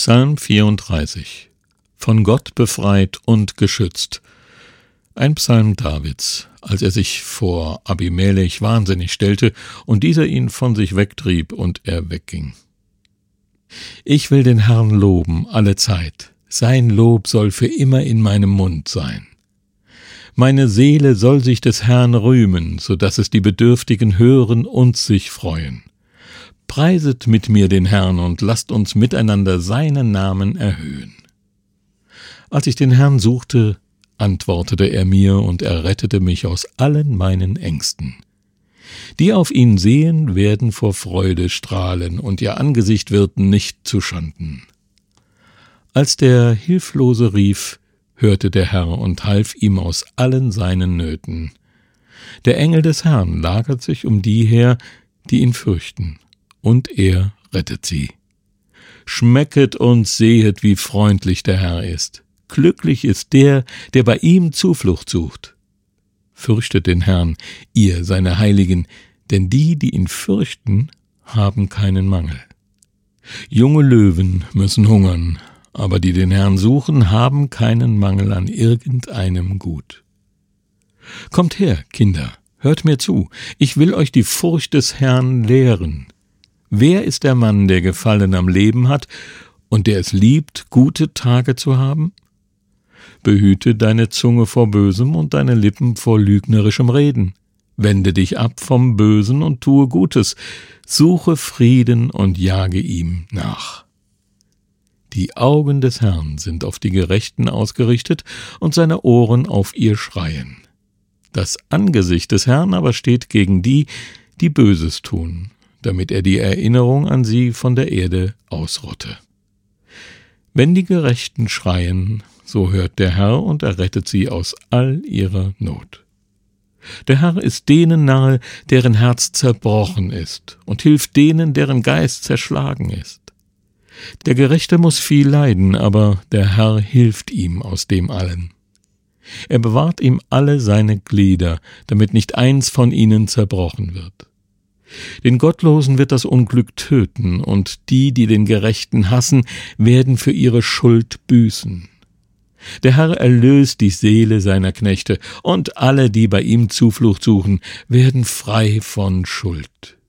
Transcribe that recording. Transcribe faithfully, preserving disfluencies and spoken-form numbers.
Psalm vierunddreißig. Von Gott befreit und geschützt. Ein Psalm Davids, als er sich vor Abimelech wahnsinnig stellte und dieser ihn von sich wegtrieb und er wegging. Ich will den Herrn loben alle Zeit. Sein Lob soll für immer in meinem Mund sein. Meine Seele soll sich des Herrn rühmen, so dass es die Bedürftigen hören und sich freuen. Preiset mit mir den Herrn und lasst uns miteinander seinen Namen erhöhen. Als ich den Herrn suchte, antwortete er mir und er rettete mich aus allen meinen Ängsten. Die auf ihn sehen, werden vor Freude strahlen, und ihr Angesicht wird nicht zuschanden. Als der Hilflose rief, hörte der Herr und half ihm aus allen seinen Nöten. Der Engel des Herrn lagert sich um die her, die ihn fürchten, und er rettet sie. Schmecket und sehet, wie freundlich der Herr ist. Glücklich ist der, der bei ihm Zuflucht sucht. Fürchtet den Herrn, ihr seine Heiligen, denn die, die ihn fürchten, haben keinen Mangel. Junge Löwen müssen hungern, aber die den Herrn suchen, haben keinen Mangel an irgendeinem Gut. Kommt her, Kinder, hört mir zu, ich will euch die Furcht des Herrn lehren. Wer ist der Mann, der Gefallen am Leben hat und der es liebt, gute Tage zu haben? Behüte deine Zunge vor Bösem und deine Lippen vor lügnerischem Reden. Wende dich ab vom Bösen und tue Gutes. Suche Frieden und jage ihm nach. Die Augen des Herrn sind auf die Gerechten ausgerichtet und seine Ohren auf ihr Schreien. Das Angesicht des Herrn aber steht gegen die, die Böses tun, damit er die Erinnerung an sie von der Erde ausrotte. Wenn die Gerechten schreien, so hört der Herr und errettet sie aus all ihrer Not. Der Herr ist denen nahe, deren Herz zerbrochen ist, und hilft denen, deren Geist zerschlagen ist. Der Gerechte muss viel leiden, aber der Herr hilft ihm aus dem allen. Er bewahrt ihm alle seine Glieder, damit nicht eins von ihnen zerbrochen wird. Den Gottlosen wird das Unglück töten, und die, die den Gerechten hassen, werden für ihre Schuld büßen. Der Herr erlöst die Seele seiner Knechte, und alle, die bei ihm Zuflucht suchen, werden frei von Schuld.